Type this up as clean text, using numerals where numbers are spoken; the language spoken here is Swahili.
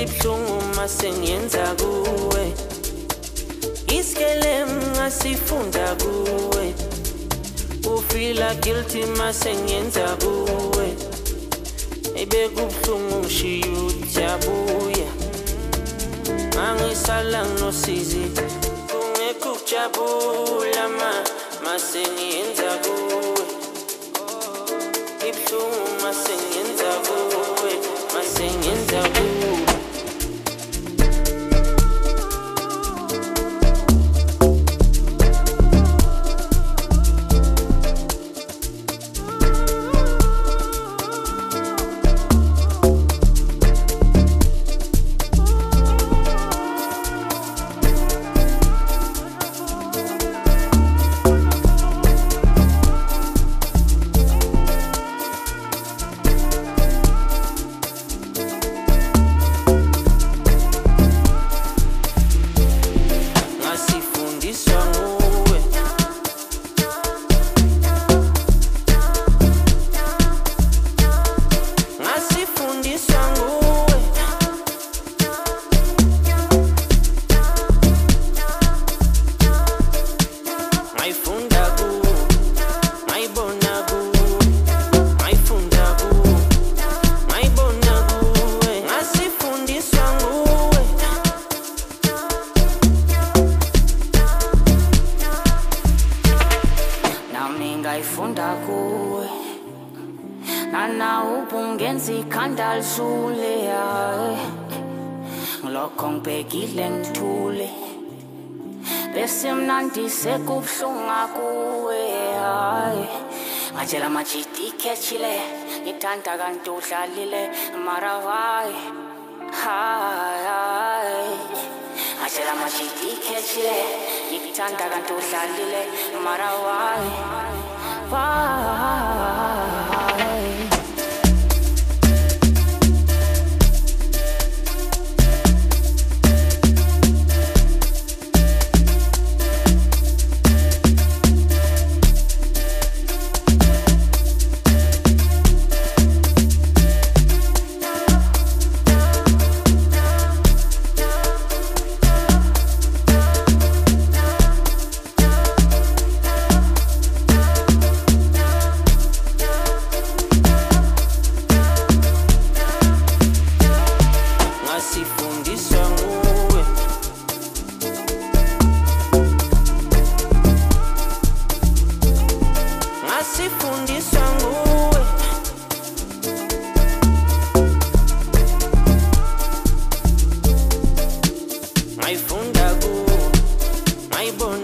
ibhlungu masengiyenza kuwe Iskelem ngasifunda kuwe Ufila guilty masengiyenza kuwe Ebekubhlungu ngishiya ujabuya Angisala nginosizi Kungekho ukujabula masengiyenza kuwe Ibhlungu masengiyenza kuwe masengiyenza kuwe Ngayifunda kuwe Nana ubungenzi ikhanda lisule Ngilokho ngibhekile ngithule Bese mnandi sekubhlunga kuwe Ngajela majidi khechile Ngithanda kanti udlalile mara why Ngajela majidi khechile Ngithanda kanti udlalile mara why Ngayifunda kuwe, ngayibona